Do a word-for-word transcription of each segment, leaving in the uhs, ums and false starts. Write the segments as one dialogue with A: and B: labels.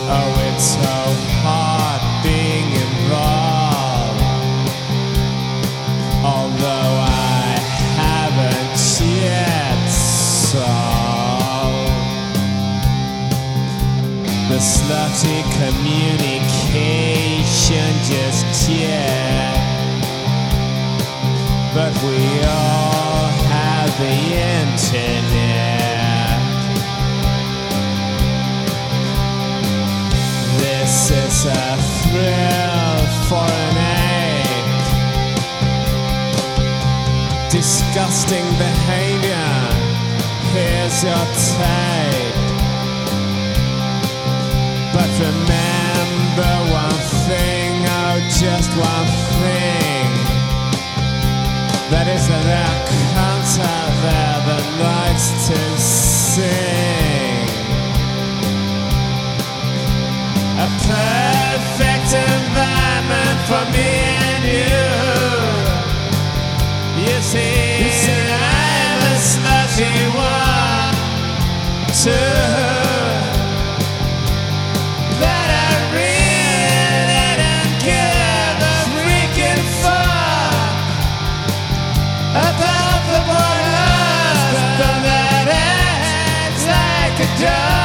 A: Oh, it's so hard being involved, although I haven't yet solved the slutty communication just yet. But we all have the internet. This is a thrill for an ape. Disgusting behavior. Here's your tape. But remember one thing, oh, just one thing. That is that there are cunts out there that likes to sing. A perfect environment for me and you. You see, you see I'm a slutty one too. That I really don't give a freaking fuck about the boy husband that acts like a dog.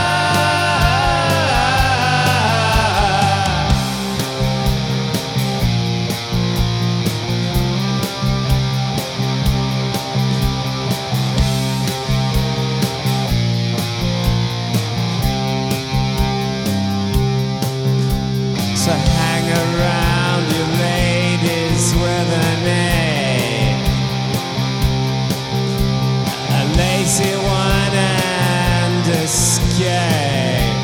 A: So hang around, you ladies, with an A. A lazy one and escape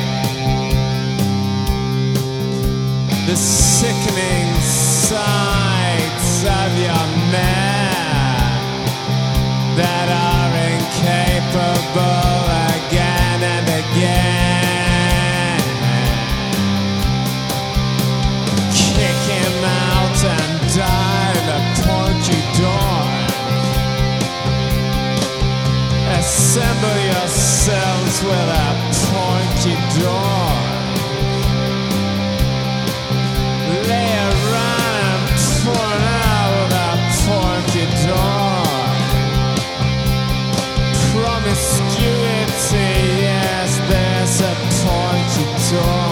A: the sickening sights of your men that are incapable again and again. Kick him out and die the porky door. Assemble yourselves with a pointy door. Lay around and point out with a pointy door. Promiscuity, yes, there's a pointy door.